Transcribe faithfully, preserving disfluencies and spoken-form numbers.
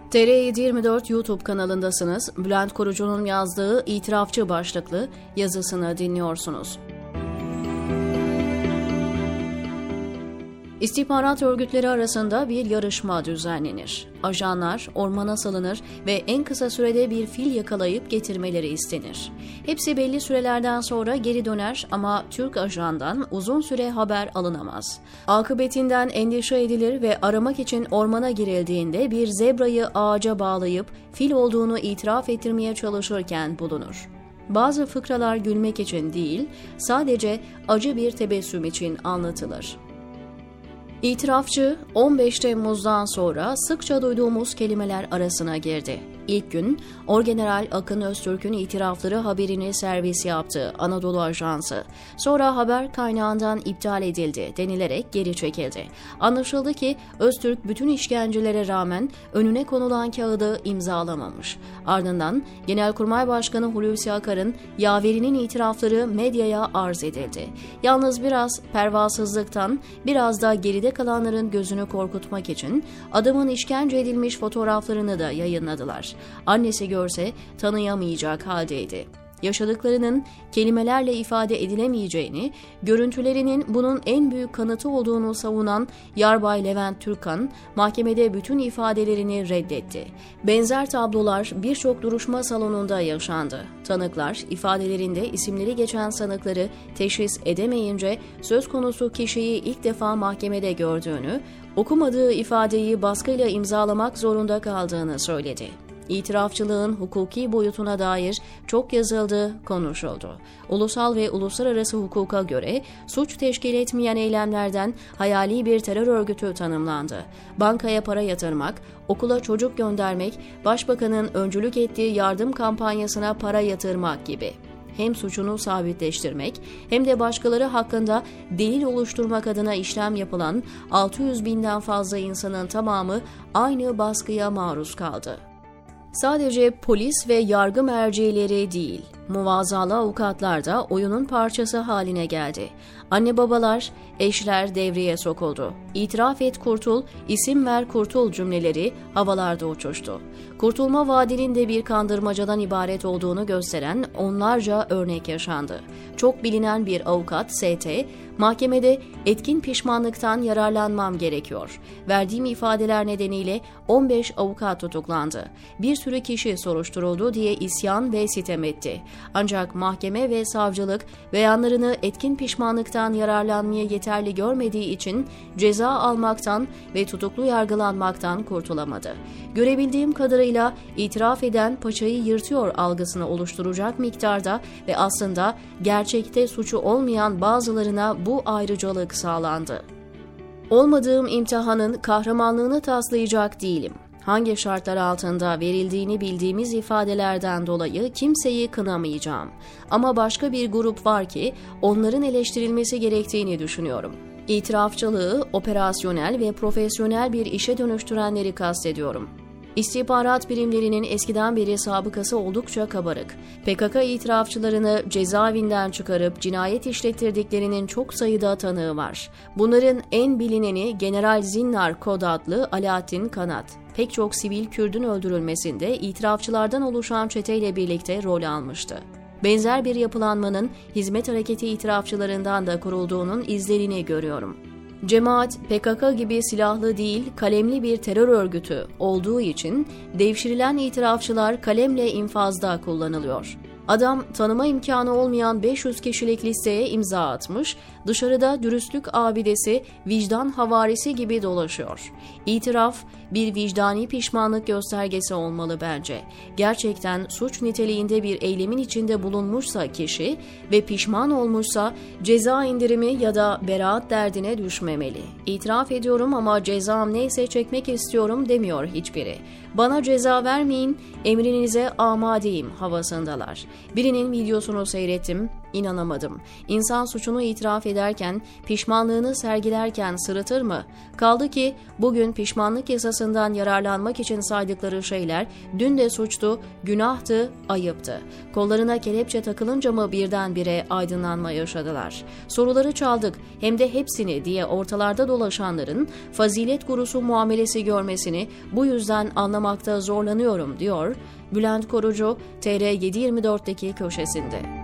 T R yedi yirmi dört YouTube kanalındasınız. Bülent Korucu'nun yazdığı İtirafçı başlıklı yazısını dinliyorsunuz. İstihbarat örgütleri arasında bir yarışma düzenlenir. Ajanlar ormana salınır ve en kısa sürede bir fil yakalayıp getirmeleri istenir. Hepsi belli sürelerden sonra geri döner ama Türk ajandan uzun süre haber alınamaz. Akıbetinden endişe edilir ve aramak için ormana girildiğinde bir zebrayı ağaca bağlayıp fil olduğunu itiraf ettirmeye çalışırken bulunur. Bazı fıkralar gülmek için değil, sadece acı bir tebessüm için anlatılır. İtirafçı, on beş Temmuz'dan sonra sıkça duyduğumuz kelimeler arasına girdi. İlk gün, Orgeneral Akın Öztürk'ün itirafları haberini servis yaptı Anadolu Ajansı. Sonra haber kaynağından iptal edildi denilerek geri çekildi. Anlaşıldı ki Öztürk bütün işkencelere rağmen önüne konulan kağıdı imzalamamış. Ardından Genelkurmay Başkanı Hulusi Akar'ın yaverinin itirafları medyaya arz edildi. Yalnız biraz pervasızlıktan, biraz da geride kalanların gözünü korkutmak için adamın işkence edilmiş fotoğraflarını da yayınladılar. Annesi görse tanıyamayacak haldeydi. Yaşadıklarının kelimelerle ifade edilemeyeceğini, görüntülerinin bunun en büyük kanıtı olduğunu savunan Yarbay Levent Türkan, mahkemede bütün ifadelerini reddetti. Benzer tablolar birçok duruşma salonunda yaşandı. Tanıklar, ifadelerinde isimleri geçen sanıkları teşhis edemeyince söz konusu kişiyi ilk defa mahkemede gördüğünü, okumadığı ifadeyi baskıyla imzalamak zorunda kaldığını söyledi. İtirafçılığın hukuki boyutuna dair çok yazıldı, konuşuldu. Ulusal ve uluslararası hukuka göre suç teşkil etmeyen eylemlerden hayali bir terör örgütü tanımlandı. Bankaya para yatırmak, okula çocuk göndermek, başbakanın öncülük ettiği yardım kampanyasına para yatırmak gibi. Hem suçunu sabitleştirmek hem de başkaları hakkında delil oluşturmak adına işlem yapılan altı yüz binden fazla insanın tamamı aynı baskıya maruz kaldı. Sadece polis ve yargı mercileri değil, muvazzalı avukatlar da oyunun parçası haline geldi. Anne babalar, eşler devreye sokuldu. İtiraf et kurtul, isim ver kurtul cümleleri havalarda uçuştu. Kurtulma vaadinin de bir kandırmacadan ibaret olduğunu gösteren onlarca örnek yaşandı. Çok bilinen bir avukat S T, mahkemede etkin pişmanlıktan yararlanmam gerekiyor. Verdiğim ifadeler nedeniyle on beş avukat tutuklandı. Bir sürü kişi soruşturuldu diye isyan ve sitem etti. Ancak mahkeme ve savcılık beyanlarını etkin pişmanlıktan yararlanmaya yeterli görmediği için ceza almaktan ve tutuklu yargılanmaktan kurtulamadı. Görebildiğim kadarıyla itiraf eden paçayı yırtıyor algısını oluşturacak miktarda ve aslında gerçekte suçu olmayan bazılarına bu ayrıcalık sağlandı. Olmadığım imtihanın kahramanlığını taslayacak değilim. Hangi şartlar altında verildiğini bildiğimiz ifadelerden dolayı kimseyi kınamayacağım. Ama başka bir grup var ki onların eleştirilmesi gerektiğini düşünüyorum. İtirafçılığı operasyonel ve profesyonel bir işe dönüştürenleri kastediyorum. İstihbarat birimlerinin eskiden beri sabıkası oldukça kabarık. P K K itirafçılarını cezaevinden çıkarıp cinayet işlettirdiklerinin çok sayıda tanığı var. Bunların en bilineni General Zinnar Kod adlı Alaaddin Kanat. Pek çok sivil Kürdün öldürülmesinde itirafçılardan oluşan çeteyle birlikte rol almıştı. Benzer bir yapılanmanın Hizmet Hareketi itirafçılarından da kurulduğunun izlerini görüyorum. Cemaat, P K K gibi silahlı değil, kalemli bir terör örgütü olduğu için devşirilen itirafçılar kalemle infazda kullanılıyor. Adam tanıma imkanı olmayan beş yüz kişilik listeye imza atmış, dışarıda dürüstlük abidesi, vicdan havarisi gibi dolaşıyor. İtiraf bir vicdani pişmanlık göstergesi olmalı bence. Gerçekten suç niteliğinde bir eylemin içinde bulunmuşsa kişi ve pişman olmuşsa ceza indirimi ya da beraat derdine düşmemeli. İtiraf ediyorum ama cezam neyse çekmek istiyorum demiyor hiçbiri. Bana ceza vermeyin, emrinize amadeyim havasındalar. Birinin videosunu seyrettim. İnanamadım. İnsan suçunu itiraf ederken, pişmanlığını sergilerken sırıtır mı? Kaldı ki bugün pişmanlık yasasından yararlanmak için saydıkları şeyler dün de suçtu, günahtı, ayıptı. Kollarına kelepçe takılınca mı birdenbire aydınlanma yaşadılar? Soruları çaldık, hem de hepsini diye ortalarda dolaşanların fazilet gurusu muamelesi görmesini bu yüzden anlamakta zorlanıyorum, diyor Bülent Korucu T R yedi yirmi dört'teki köşesinde.